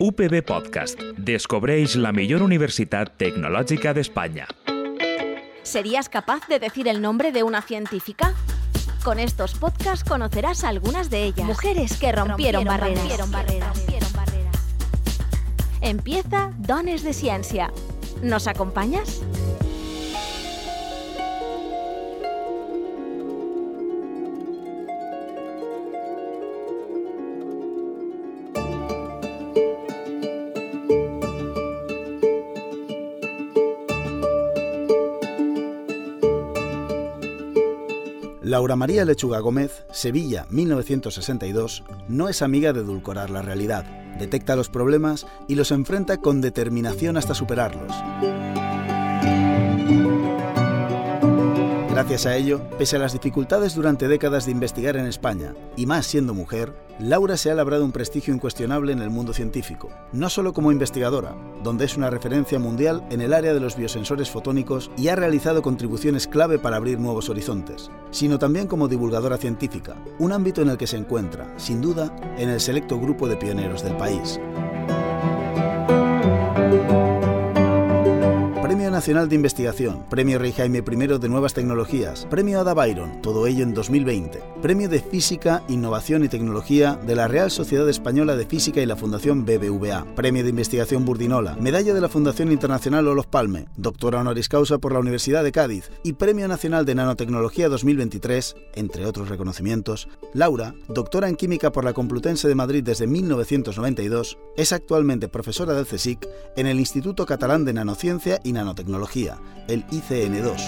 UPB Podcast. Descobreix la millor universitat tecnològica d'Espanya. ¿Serías capaz de decir el nombre de una científica? Con estos podcasts conocerás algunas de ellas. Mujeres que rompieron barreras. Empieza Dones de Ciència. ¿Nos acompañas? Laura María Lechuga Gómez, Sevilla, 1962, no es amiga de edulcorar la realidad. Detecta los problemas y los enfrenta con determinación hasta superarlos. Gracias a ello, pese a las dificultades durante décadas de investigar en España, y más siendo mujer, Laura se ha labrado un prestigio incuestionable en el mundo científico, no solo como investigadora, donde es una referencia mundial en el área de los biosensores fotónicos y ha realizado contribuciones clave para abrir nuevos horizontes, sino también como divulgadora científica, un ámbito en el que se encuentra, sin duda, en el selecto grupo de pioneros del país. Premio Nacional de Investigación, Premio Rey Jaime I de Nuevas Tecnologías, Premio Ada Byron, todo ello en 2020, Premio de Física, Innovación y Tecnología de la Real Sociedad Española de Física y la Fundación BBVA, Premio de Investigación Burdinola, Medalla de la Fundación Internacional Olof Palme, Doctora Honoris Causa por la Universidad de Cádiz y Premio Nacional de Nanotecnología 2023, entre otros reconocimientos. Laura, doctora en Química por la Complutense de Madrid desde 1992, es actualmente profesora del CSIC en el Instituto Catalán de Nanociencia y Nanotecnología, el ICN2.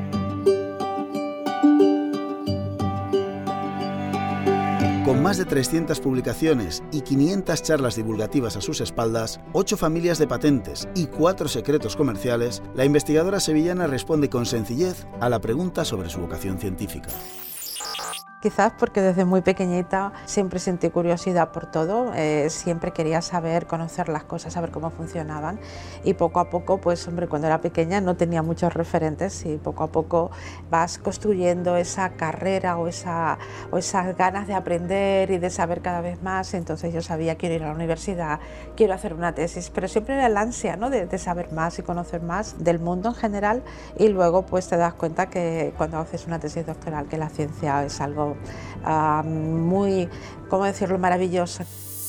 Con más de 300 publicaciones y 500 charlas divulgativas a sus espaldas, 8 familias de patentes y 4 secretos comerciales, la investigadora sevillana responde con sencillez a la pregunta sobre su vocación científica. Quizás porque desde muy pequeñita siempre sentí curiosidad por todo, siempre quería saber, conocer las cosas, saber cómo funcionaban y poco a poco, pues hombre, cuando era pequeña no tenía muchos referentes y poco a poco vas construyendo esa carrera o esas ganas de aprender y de saber cada vez más. Entonces yo sabía, quiero ir a la universidad, quiero hacer una tesis, pero siempre era el ansia, ¿no?, de saber más y conocer más del mundo en general, y luego pues te das cuenta que cuando haces una tesis doctoral que la ciencia es algo muy, ¿cómo decirlo?, maravilloso.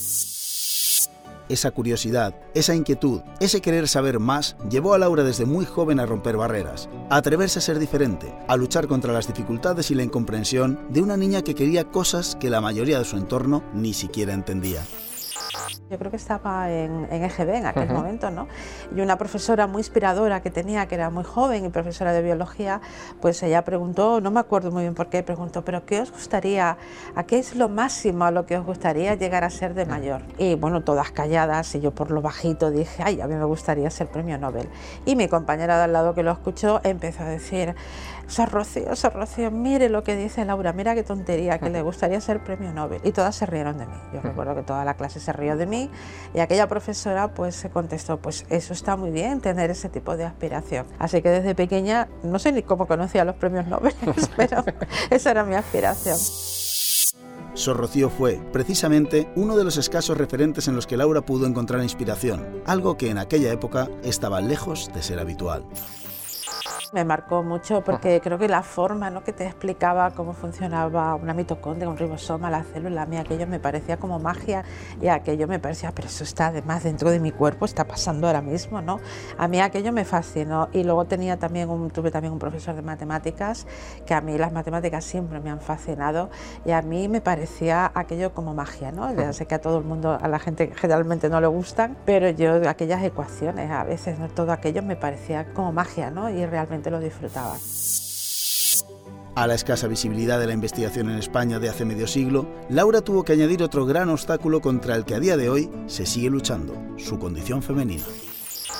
Esa curiosidad, esa inquietud, ese querer saber más llevó a Laura desde muy joven a romper barreras, a atreverse a ser diferente, a luchar contra las dificultades y la incomprensión de una niña que quería cosas que la mayoría de su entorno ni siquiera entendía. Yo creo que estaba en EGB en aquel momento, ¿no? Y una profesora muy inspiradora que tenía, que era muy joven y profesora de biología, pues ella preguntó, no me acuerdo muy bien por qué, preguntó, ¿pero qué os gustaría, a qué es lo máximo a lo que os gustaría llegar a ser de mayor? Y bueno, todas calladas, y yo por lo bajito dije, ay, a mí me gustaría ser premio Nobel. Y mi compañera de al lado que lo escuchó empezó a decir, Sor Rocío, mire lo que dice Laura, mira qué tontería, que le gustaría ser premio Nobel. Y todas se rieron de mí. Yo recuerdo que toda la clase se rió de mí y aquella profesora pues se contestó, pues eso está muy bien, tener ese tipo de aspiración. Así que desde pequeña, no sé ni cómo conocía los premios Nobel, pero esa era mi aspiración. Sor Rocío fue, precisamente, uno de los escasos referentes en los que Laura pudo encontrar inspiración, algo que en aquella época estaba lejos de ser habitual. Me marcó mucho porque creo que la forma, ¿no?, que te explicaba cómo funcionaba una mitocondria, un ribosoma, la célula, a mí aquello me parecía como magia y aquello me parecía, pero eso está además dentro de mi cuerpo, está pasando ahora mismo, ¿no? A mí aquello me fascinó y luego tuve también un profesor de matemáticas, que a mí las matemáticas siempre me han fascinado y a mí me parecía aquello como magia, ¿no? Ya sé que a todo el mundo, a la gente generalmente no le gustan, pero yo aquellas ecuaciones, a veces, ¿no?, todo aquello me parecía como magia, ¿no? Y realmente lo disfrutaba. A la escasa visibilidad de la investigación en España de hace medio siglo, Laura tuvo que añadir otro gran obstáculo contra el que a día de hoy se sigue luchando, su condición femenina.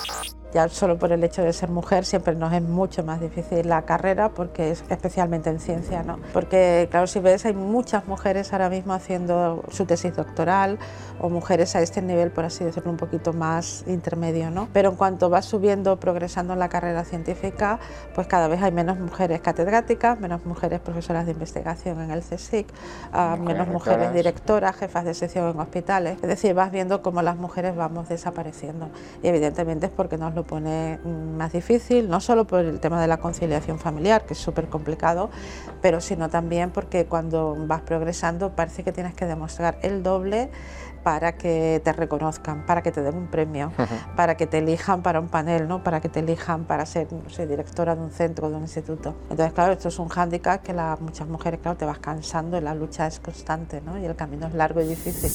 Ya solo por el hecho de ser mujer siempre nos es mucho más difícil la carrera, porque es especialmente en ciencia, ¿no? Porque claro, si ves, hay muchas mujeres ahora mismo haciendo su tesis doctoral, o mujeres a este nivel, por así decirlo, un poquito más intermedio, ¿no? Pero en cuanto vas subiendo, progresando en la carrera científica, pues cada vez hay menos mujeres catedráticas, menos mujeres profesoras de investigación en el CSIC, menos mujeres directoras, jefas de sección en hospitales. Es decir, vas viendo cómo las mujeres vamos desapareciendo. Y evidentemente es porque nos lo pone más difícil, no solo por el tema de la conciliación familiar, que es súper complicado, pero sino también porque cuando vas progresando parece que tienes que demostrar el doble para que te reconozcan, para que te den un premio, para que te elijan para un panel, ¿no? Para que te elijan para ser, no sé, directora de un centro, de un instituto. Entonces, claro, esto es un hándicap que muchas mujeres, claro, te vas cansando y la lucha es constante, ¿no? Y el camino es largo y difícil.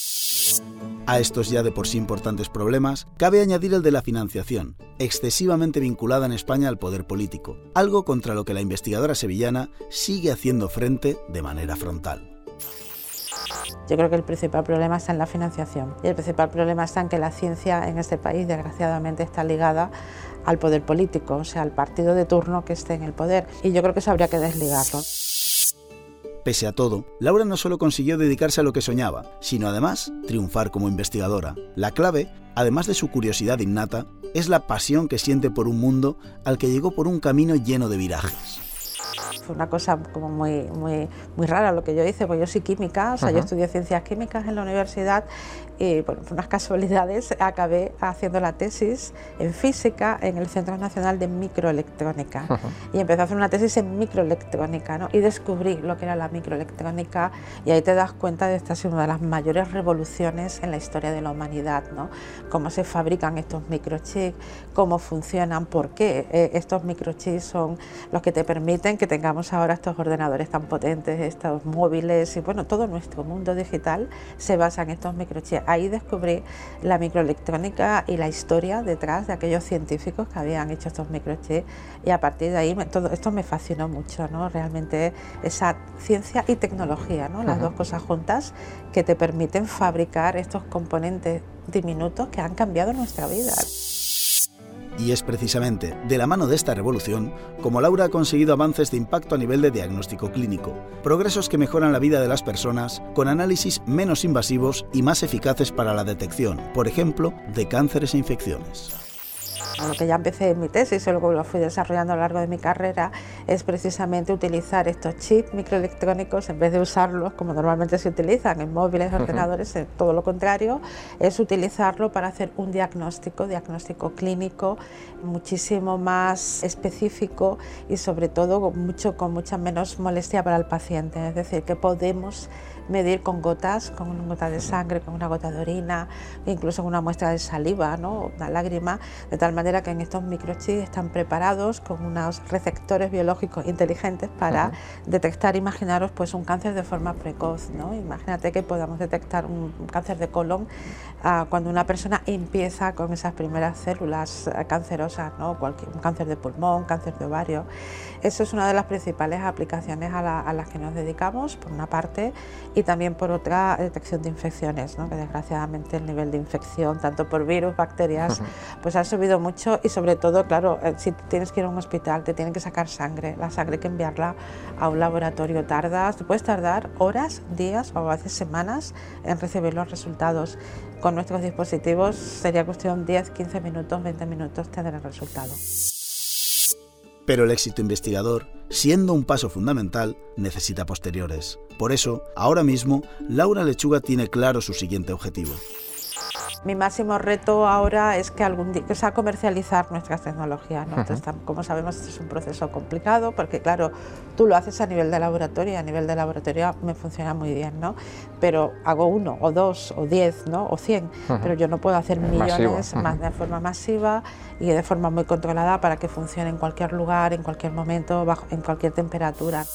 A estos ya de por sí importantes problemas, cabe añadir el de la financiación, excesivamente vinculada en España al poder político, algo contra lo que la investigadora sevillana sigue haciendo frente de manera frontal. Yo creo que el principal problema está en la financiación, y el principal problema está en que la ciencia en este país desgraciadamente está ligada al poder político, o sea, al partido de turno que esté en el poder, y yo creo que eso habría que desligarlo. Pese a todo, Laura no solo consiguió dedicarse a lo que soñaba, sino además triunfar como investigadora. La clave, además de su curiosidad innata, es la pasión que siente por un mundo al que llegó por un camino lleno de virajes. Fue una cosa como muy rara lo que yo hice, porque yo soy química, o sea, yo estudié ciencias químicas en la universidad y bueno, por unas casualidades acabé haciendo la tesis en física en el Centro Nacional de Microelectrónica y empecé a hacer una tesis en microelectrónica, ¿no? Y descubrí lo que era la microelectrónica, y ahí te das cuenta de que esta ha sido una de las mayores revoluciones en la historia de la humanidad, ¿no? Cómo se fabrican estos microchips, cómo funcionan, por qué estos microchips son los que te permiten que tengamos ahora estos ordenadores tan potentes, estos móviles, y bueno, todo nuestro mundo digital se basa en estos microchips. Ahí descubrí la microelectrónica y la historia detrás de aquellos científicos que habían hecho estos microchips, y a partir de ahí todo esto me fascinó mucho, ¿no? Realmente esa ciencia y tecnología, ¿no? Las dos cosas juntas que te permiten fabricar estos componentes diminutos que han cambiado nuestra vida. Y es precisamente de la mano de esta revolución como Laura ha conseguido avances de impacto a nivel de diagnóstico clínico, progresos que mejoran la vida de las personas con análisis menos invasivos y más eficaces para la detección, por ejemplo, de cánceres e infecciones. Lo que ya empecé en mi tesis, y luego lo fui desarrollando a lo largo de mi carrera, es precisamente utilizar estos chips microelectrónicos, en vez de usarlos como normalmente se utilizan en móviles, ordenadores, todo lo contrario, es utilizarlo para hacer un diagnóstico clínico muchísimo más específico y sobre todo con mucha menos molestia para el paciente. Es decir, que podemos medir con gotas, con una gota de sangre, con una gota de orina, incluso con una muestra de saliva, ¿no? Una lágrima, de tal manera que en estos microchips están preparados con unos receptores biológicos inteligentes para detectar, imaginaros, pues un cáncer de forma precoz, ¿no? Imagínate que podamos detectar un cáncer de colon cuando una persona empieza con esas primeras células cancerosas, ¿no? Un cáncer de pulmón, cáncer de ovario. Eso es una de las principales aplicaciones a las que nos dedicamos, por una parte, y también por otra, detección de infecciones, ¿no? Que desgraciadamente el nivel de infección, tanto por virus, bacterias, pues ha subido mucho, y sobre todo, claro, si tienes que ir a un hospital, te tienen que sacar sangre, la sangre hay que enviarla a un laboratorio, puedes tardar horas, días o a veces semanas en recibir los resultados. Con nuestros dispositivos sería cuestión 10, 15 minutos, 20 minutos tener el resultado. Pero el éxito investigador, siendo un paso fundamental, necesita posteriores. Por eso, ahora mismo, Laura Lechuga tiene claro su siguiente objetivo. Mi máximo reto ahora es que algún día sea comercializar nuestras tecnologías, ¿no? Entonces, como sabemos, este es un proceso complicado, porque claro, tú lo haces a nivel de laboratorio, y a nivel de laboratorio me funciona muy bien, ¿no? Pero hago 1 o 2 o 10, ¿no? O 100, pero yo no puedo hacer millones más de forma masiva y de forma muy controlada para que funcione en cualquier lugar, en cualquier momento, en cualquier temperatura.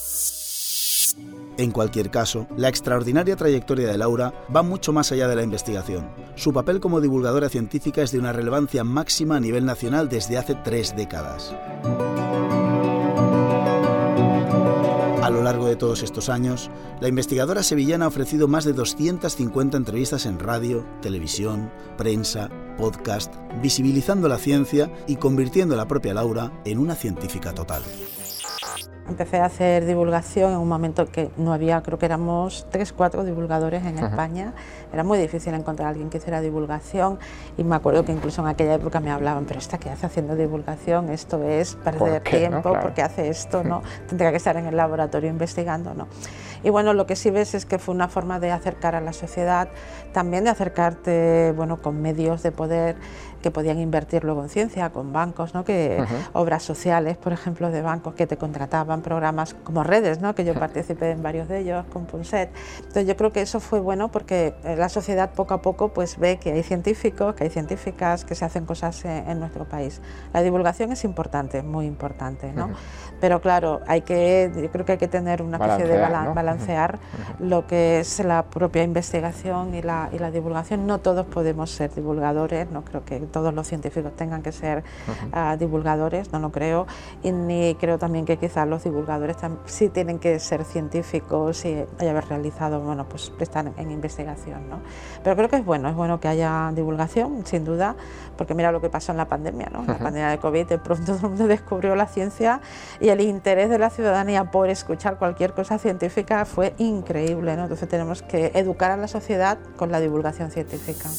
En cualquier caso, la extraordinaria trayectoria de Laura va mucho más allá de la investigación. Su papel como divulgadora científica es de una relevancia máxima a nivel nacional desde hace 3 décadas. A lo largo de todos estos años, la investigadora sevillana ha ofrecido más de 250 entrevistas en radio, televisión, prensa, podcast, visibilizando la ciencia y convirtiendo a la propia Laura en una científica total. Empecé a hacer divulgación en un momento que no había, creo que éramos 3-4 divulgadores en España. Era muy difícil encontrar a alguien que hiciera divulgación y me acuerdo que incluso en aquella época me hablaban, pero ¿esta qué hace haciendo divulgación? Esto es perder tiempo, ¿no? Claro. ¿Por qué hace esto? ¿No? Tendría que estar en el laboratorio investigando, ¿no? Y bueno, lo que sí ves es que fue una forma de acercar a la sociedad, también de acercarte, bueno, con medios de poder que podían invertir luego en ciencia, con bancos, ¿no? Que obras sociales, por ejemplo, de bancos que te contrataban, programas como redes, ¿no? Que yo participé en varios de ellos, con Punset. Entonces yo creo que eso fue bueno porque la sociedad poco a poco pues ve que hay científicos, que hay científicas, que se hacen cosas en nuestro país. La divulgación es importante, muy importante, ¿no? Pero claro, yo creo que hay que tener una especie de balancear lo que es la propia investigación y la divulgación. No todos podemos ser divulgadores, no creo que todos los científicos tengan que ser divulgadores, no lo creo, y ni creo también que quizás los divulgadores sí tienen que ser científicos y haber realizado, bueno, pues estar en investigación, ¿no? Pero creo que es bueno que haya divulgación, sin duda, porque mira lo que pasó en la pandemia, ¿no? La pandemia de COVID, de pronto todo el mundo descubrió la ciencia y el interés de la ciudadanía por escuchar cualquier cosa científica fue increíble, ¿no? Entonces tenemos que educar a la sociedad con la divulgación científica.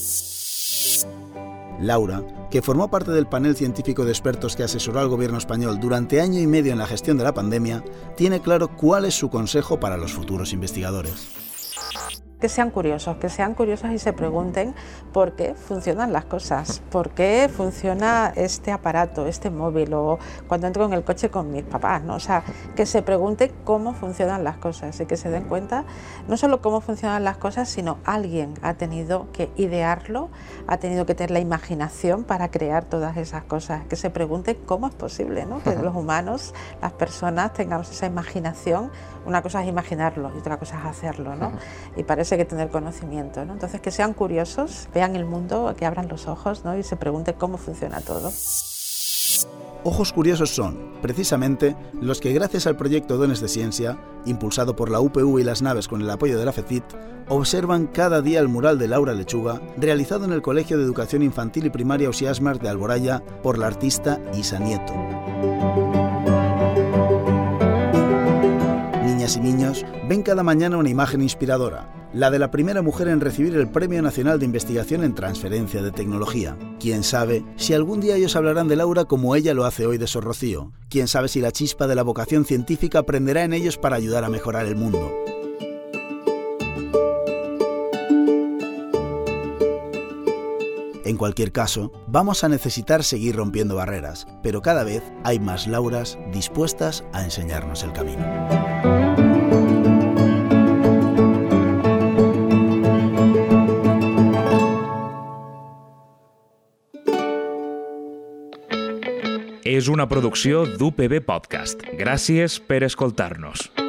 Laura, que formó parte del panel científico de expertos que asesoró al gobierno español durante año y medio en la gestión de la pandemia, tiene claro cuál es su consejo para los futuros investigadores. Que sean curiosos y se pregunten por qué funcionan las cosas, por qué funciona este aparato, este móvil, o cuando entro en el coche con mis papás, ¿no? O sea, que se pregunten cómo funcionan las cosas y que se den cuenta no solo cómo funcionan las cosas, sino alguien ha tenido que idearlo, ha tenido que tener la imaginación para crear todas esas cosas, que se pregunten cómo es posible, ¿no? Que los humanos, las personas, tengamos esa imaginación. Una cosa es imaginarlo y otra cosa es hacerlo, ¿no? Y parece que tener conocimiento, ¿no? Entonces que sean curiosos, vean el mundo, que abran los ojos, ¿no? Y se pregunten cómo funciona todo. Ojos curiosos son, precisamente, los que gracias al proyecto Dones de Ciencia, impulsado por la UPV y las naves con el apoyo de la FECIT, observan cada día el mural de Laura Lechuga, realizado en el Colegio de Educación Infantil y Primaria Ausiàs Marc de Alboraya por la artista Isa Nieto. Niñas y niños ven cada mañana una imagen inspiradora, la de la primera mujer en recibir el Premio Nacional de Investigación en Transferencia de Tecnología. Quién sabe si algún día ellos hablarán de Laura como ella lo hace hoy de Sor Rocío. Quién sabe si la chispa de la vocación científica prenderá en ellos para ayudar a mejorar el mundo. En cualquier caso, vamos a necesitar seguir rompiendo barreras, pero cada vez hay más Lauras dispuestas a enseñarnos el camino. És una producció d'UPB Podcast. Gràcies per escoltar-nos.